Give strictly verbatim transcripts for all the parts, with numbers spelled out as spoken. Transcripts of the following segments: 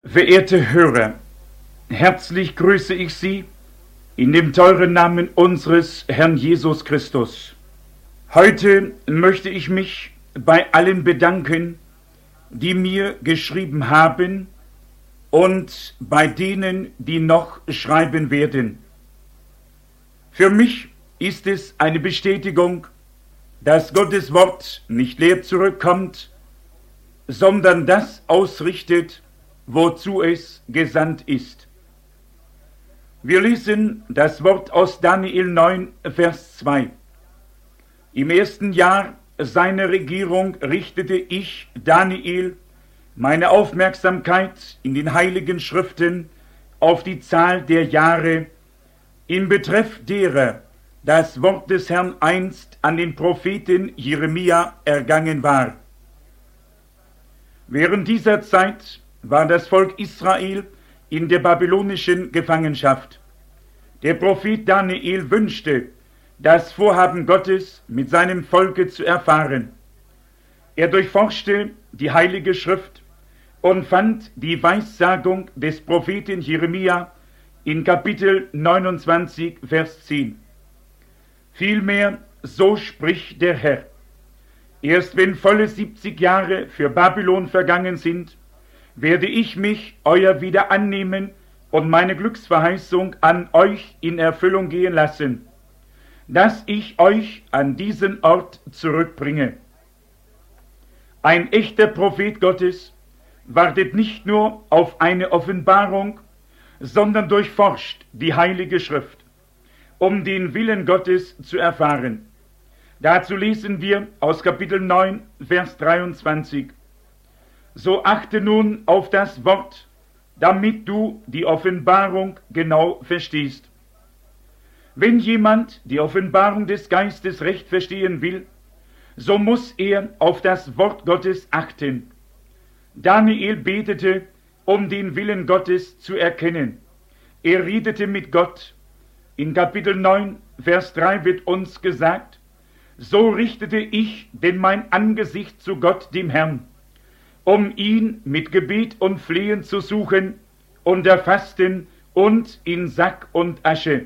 Verehrte Hörer, herzlich grüße ich Sie in dem teuren Namen unseres Herrn Jesus Christus. Heute möchte ich mich bei allen bedanken, die mir geschrieben haben und bei denen, die noch schreiben werden. Für mich ist es eine Bestätigung, dass Gottes Wort nicht leer zurückkommt, sondern das ausrichtet, wozu es gesandt ist. Wir lesen das Wort aus Daniel neun, Vers zwei. Im ersten Jahr seiner Regierung richtete ich, Daniel, meine Aufmerksamkeit in den heiligen Schriften auf die Zahl der Jahre, in Betreff derer das Wort des Herrn einst an den Propheten Jeremia ergangen war. Während dieser Zeit war das Volk Israel in der babylonischen Gefangenschaft. Der Prophet Daniel wünschte, das Vorhaben Gottes mit seinem Volke zu erfahren. Er durchforschte die Heilige Schrift und fand die Weissagung des Propheten Jeremia in Kapitel neunundzwanzig, Vers zehn. Vielmehr, so spricht der Herr: Erst wenn volle siebzig Jahre für Babylon vergangen sind, werde ich mich euer wieder annehmen und meine Glücksverheißung an euch in Erfüllung gehen lassen, dass ich euch an diesen Ort zurückbringe. Ein echter Prophet Gottes wartet nicht nur auf eine Offenbarung, sondern durchforscht die Heilige Schrift, um den Willen Gottes zu erfahren. Dazu lesen wir aus Kapitel neun, Vers dreiundzwanzig. So achte nun auf das Wort, damit du die Offenbarung genau verstehst. Wenn jemand die Offenbarung des Geistes recht verstehen will, so muss er auf das Wort Gottes achten. Daniel betete, um den Willen Gottes zu erkennen. Er redete mit Gott. In Kapitel neun, Vers drei wird uns gesagt: So richtete ich denn mein Angesicht zu Gott, dem Herrn, um ihn mit Gebet und Flehen zu suchen, unter Fasten und in Sack und Asche.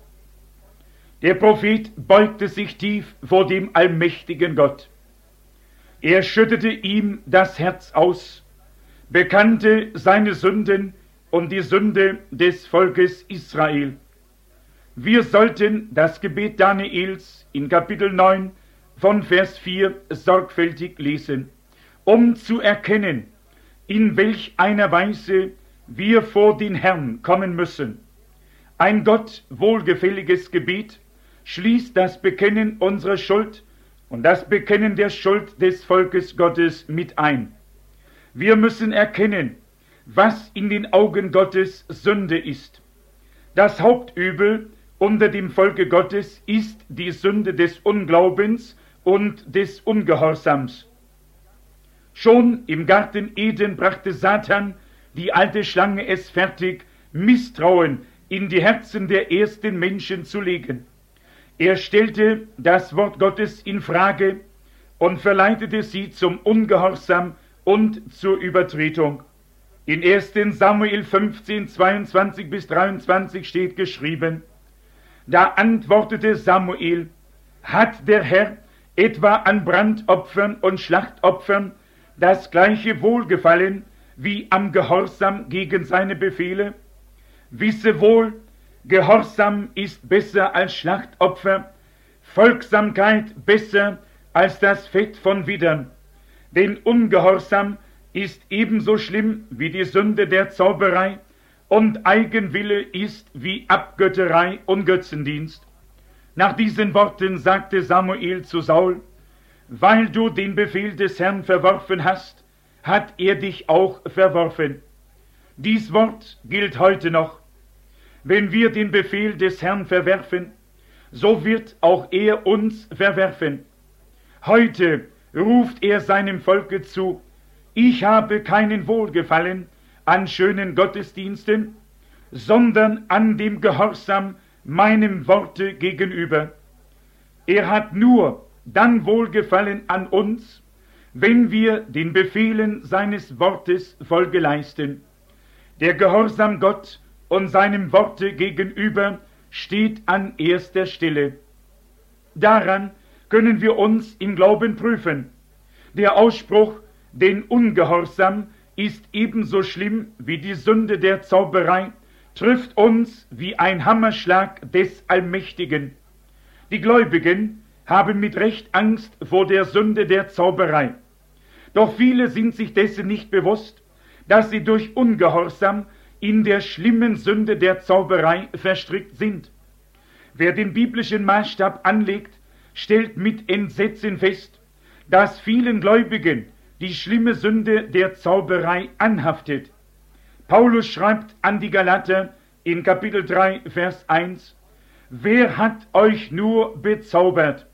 Der Prophet beugte sich tief vor dem allmächtigen Gott. Er schüttete ihm das Herz aus, bekannte seine Sünden und die Sünde des Volkes Israel. Wir sollten das Gebet Daniels in Kapitel neun von Vers vier sorgfältig lesen, um zu erkennen, in welch einer Weise wir vor den Herrn kommen müssen. Ein Gott wohlgefälliges Gebet schließt das Bekennen unserer Schuld und das Bekennen der Schuld des Volkes Gottes mit ein. Wir müssen erkennen, was in den Augen Gottes Sünde ist. Das Hauptübel unter dem Volke Gottes ist die Sünde des Unglaubens und des Ungehorsams. Schon im Garten Eden brachte Satan, die alte Schlange, es fertig, Misstrauen in die Herzen der ersten Menschen zu legen. Er stellte das Wort Gottes in Frage und verleitete sie zum Ungehorsam und zur Übertretung. In ersten Samuel fünfzehn, zweiundzwanzig bis dreiundzwanzig steht geschrieben: Da antwortete Samuel: Hat der Herr etwa an Brandopfern und Schlachtopfern das gleiche Wohlgefallen wie am Gehorsam gegen seine Befehle? Wisse wohl, Gehorsam ist besser als Schlachtopfer, Folgsamkeit besser als das Fett von Widdern. Denn Ungehorsam ist ebenso schlimm wie die Sünde der Zauberei, und Eigenwille ist wie Abgötterei und Götzendienst. Nach diesen Worten sagte Samuel zu Saul: Weil du den Befehl des Herrn verworfen hast, hat er dich auch verworfen. Dies Wort gilt heute noch. Wenn wir den Befehl des Herrn verwerfen, so wird auch er uns verwerfen. Heute ruft er seinem Volke zu: Ich habe keinen Wohlgefallen an schönen Gottesdiensten, sondern an dem Gehorsam meinem Worte gegenüber. Er hat nur dann Wohlgefallen an uns, wenn wir den Befehlen seines Wortes Folge leisten. Der Gehorsam Gott und seinem Worte gegenüber steht an erster Stelle. Daran können wir uns im Glauben prüfen. Der Ausspruch, den Ungehorsam ist ebenso schlimm wie die Sünde der Zauberei, trifft uns wie ein Hammerschlag des Allmächtigen. Die Gläubigen haben mit Recht Angst vor der Sünde der Zauberei. Doch viele sind sich dessen nicht bewusst, dass sie durch Ungehorsam in der schlimmen Sünde der Zauberei verstrickt sind. Wer den biblischen Maßstab anlegt, stellt mit Entsetzen fest, dass vielen Gläubigen die schlimme Sünde der Zauberei anhaftet. Paulus schreibt an die Galater in Kapitel drei, Vers eins, wer hat euch nur bezaubert?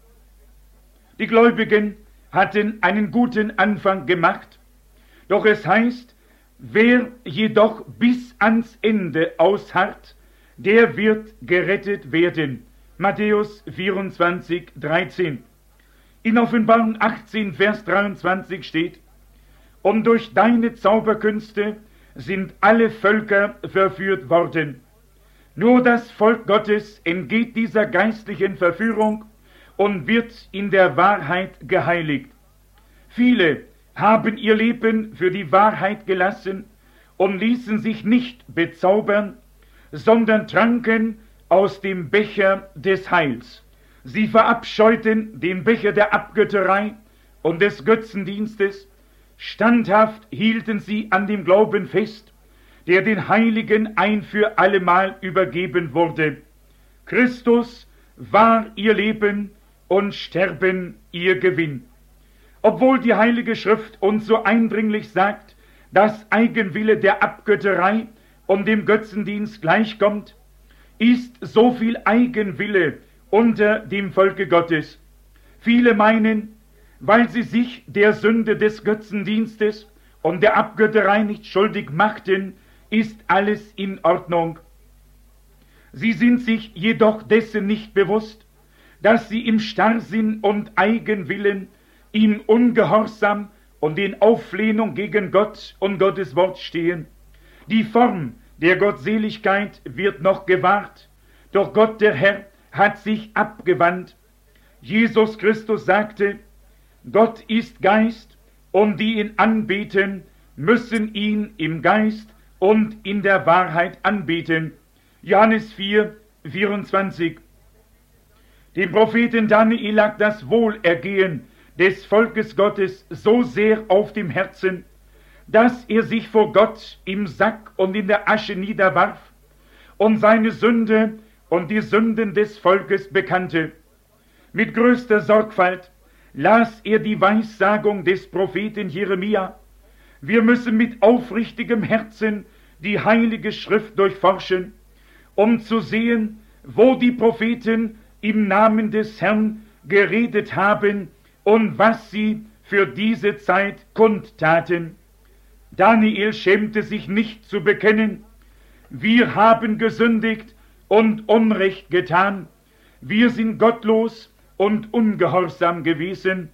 Die Gläubigen hatten einen guten Anfang gemacht, doch es heißt, wer jedoch bis ans Ende ausharrt, der wird gerettet werden. Matthäus vierundzwanzig, dreizehn. In Offenbarung achtzehn, Vers dreiundzwanzig steht, und durch deine Zauberkünste sind alle Völker verführt worden. Nur das Volk Gottes entgeht dieser geistlichen Verführung und wird in der Wahrheit geheiligt. Viele haben ihr Leben für die Wahrheit gelassen und ließen sich nicht bezaubern, sondern tranken aus dem Becher des Heils. Sie verabscheuten den Becher der Abgötterei und des Götzendienstes. Standhaft hielten sie an dem Glauben fest, der den Heiligen ein für allemal übergeben wurde. Christus war ihr Leben und Sterben ihr Gewinn. Obwohl die Heilige Schrift uns so eindringlich sagt, dass Eigenwille der Abgötterei und dem Götzendienst gleichkommt, ist so viel Eigenwille unter dem Volke Gottes. Viele meinen, weil sie sich der Sünde des Götzendienstes und der Abgötterei nicht schuldig machten, ist alles in Ordnung. Sie sind sich jedoch dessen nicht bewusst, dass sie im Starrsinn und Eigenwillen, in Ungehorsam und in Auflehnung gegen Gott und Gottes Wort stehen. Die Form der Gottseligkeit wird noch gewahrt, doch Gott der Herr hat sich abgewandt. Jesus Christus sagte, Gott ist Geist, und die ihn anbeten, müssen ihn im Geist und in der Wahrheit anbeten. Johannes vier, vierundzwanzig. Dem Propheten Daniel lag das Wohlergehen des Volkes Gottes so sehr auf dem Herzen, dass er sich vor Gott im Sack und in der Asche niederwarf und seine Sünde und die Sünden des Volkes bekannte. Mit größter Sorgfalt las er die Weissagung des Propheten Jeremia. Wir müssen mit aufrichtigem Herzen die Heilige Schrift durchforschen, um zu sehen, wo die Propheten im Namen des Herrn geredet haben und was sie für diese Zeit kundtaten. Daniel schämte sich nicht zu bekennen, wir haben gesündigt und Unrecht getan, wir sind gottlos und ungehorsam gewesen.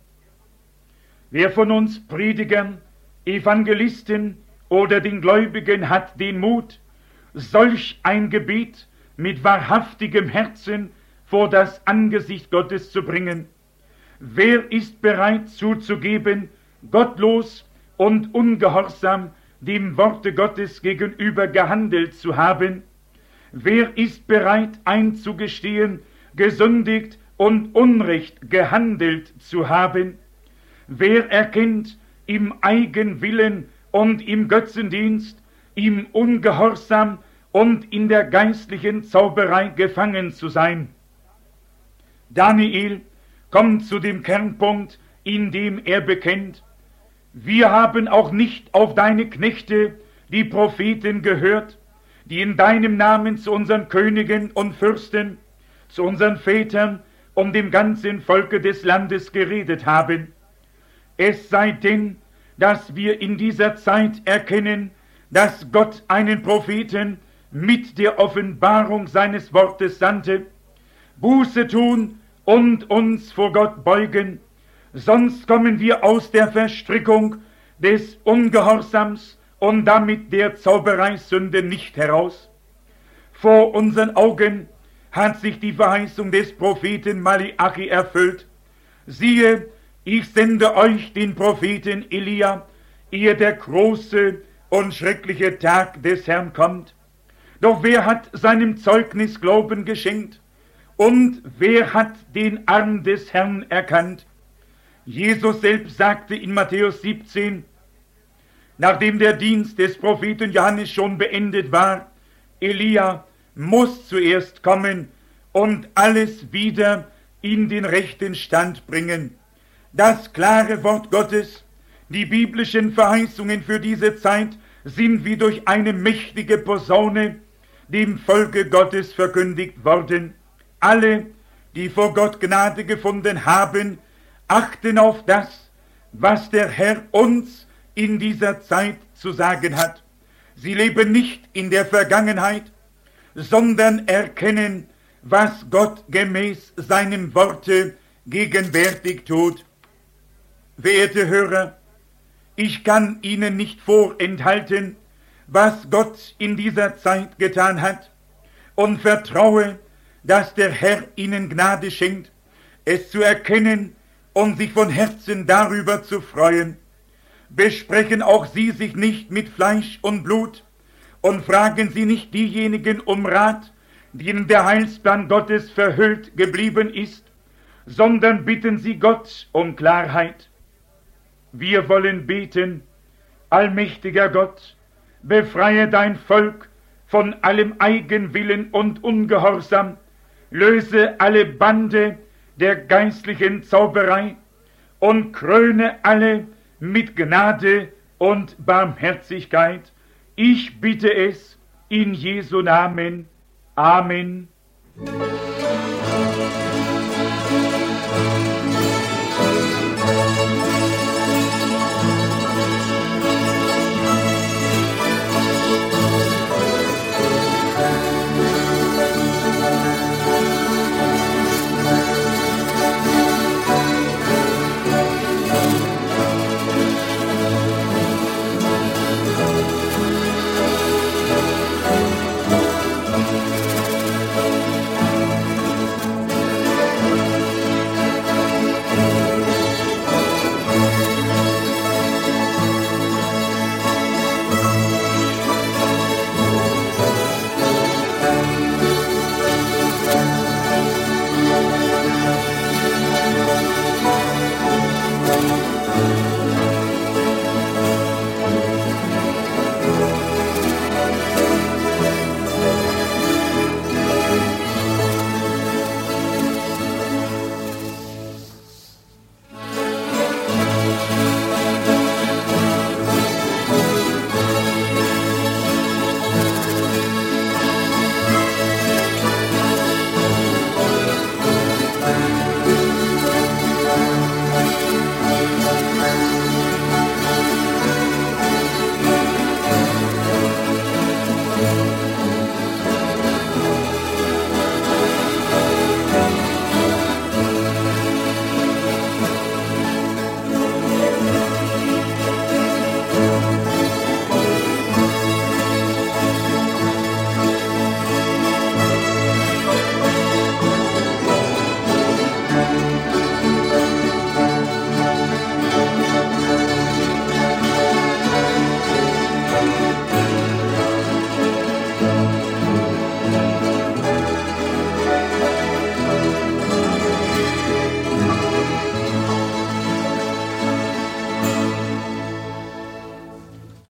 Wer von uns Predigern, Evangelisten oder den Gläubigen hat den Mut, solch ein Gebet mit wahrhaftigem Herzen vor das Angesicht Gottes zu bringen? Wer ist bereit zuzugeben, gottlos und ungehorsam dem Worte Gottes gegenüber gehandelt zu haben? Wer ist bereit einzugestehen, gesündigt und Unrecht gehandelt zu haben? Wer erkennt im Eigenwillen und im Götzendienst, im Ungehorsam und in der geistlichen Zauberei gefangen zu sein? Daniel kommt zu dem Kernpunkt, in dem er bekennt, wir haben auch nicht auf deine Knechte, die Propheten, gehört, die in deinem Namen zu unseren Königen und Fürsten, zu unseren Vätern und dem ganzen Volke des Landes geredet haben. Es sei denn, dass wir in dieser Zeit erkennen, dass Gott einen Propheten mit der Offenbarung seines Wortes sandte, Buße tun und uns vor Gott beugen, sonst kommen wir aus der Verstrickung des Ungehorsams und damit der Zaubereisünde nicht heraus. Vor unseren Augen hat sich die Verheißung des Propheten Maleachi erfüllt. Siehe, ich sende euch den Propheten Elia, ehe der große und schreckliche Tag des Herrn kommt. Doch wer hat seinem Zeugnis Glauben geschenkt? Und wer hat den Arm des Herrn erkannt? Jesus selbst sagte in Matthäus siebzehn, nachdem der Dienst des Propheten Johannes schon beendet war, Elia muss zuerst kommen und alles wieder in den rechten Stand bringen. Das klare Wort Gottes, die biblischen Verheißungen für diese Zeit sind wie durch eine mächtige Posaune dem Volke Gottes verkündigt worden. Alle, die vor Gott Gnade gefunden haben, achten auf das, was der Herr uns in dieser Zeit zu sagen hat. Sie leben nicht in der Vergangenheit, sondern erkennen, was Gott gemäß seinem Worte gegenwärtig tut. Verehrte Hörer, ich kann Ihnen nicht vorenthalten, was Gott in dieser Zeit getan hat, und vertraue, dass der Herr Ihnen Gnade schenkt, es zu erkennen und sich von Herzen darüber zu freuen. Besprechen auch Sie sich nicht mit Fleisch und Blut und fragen Sie nicht diejenigen um Rat, denen der Heilsplan Gottes verhüllt geblieben ist, sondern bitten Sie Gott um Klarheit. Wir wollen beten: Allmächtiger Gott, befreie dein Volk von allem Eigenwillen und Ungehorsam, löse alle Bande der geistlichen Zauberei und kröne alle mit Gnade und Barmherzigkeit. Ich bitte es in Jesu Namen. Amen.